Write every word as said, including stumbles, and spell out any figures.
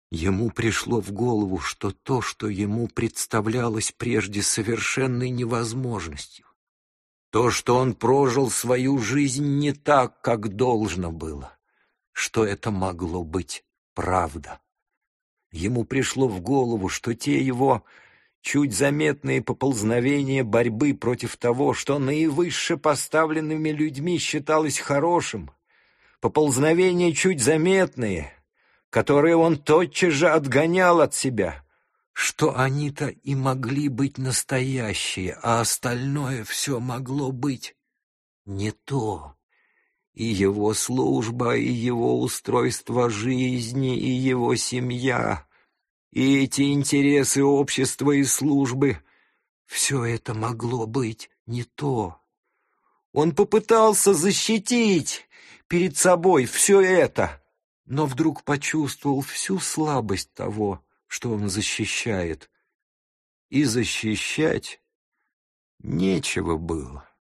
Ему пришло в голову, что то, что ему представлялось прежде совершенной невозможностью, то, что он прожил свою жизнь не так, как должно было, что это могло быть правда. Ему пришло в голову, что те его чуть заметные поползновения борьбы против того, что наивысше поставленными людьми считалось хорошим, поползновения чуть заметные, которые он тотчас же отгонял от себя, что они-то и могли быть настоящие, а остальное все могло быть не то. И его служба, и его устройство жизни, и его семья, и эти интересы общества и службы — все это могло быть не то. Он попытался защитить перед собой все это, но вдруг почувствовал всю слабость того, что он защищает. И защищать нечего было.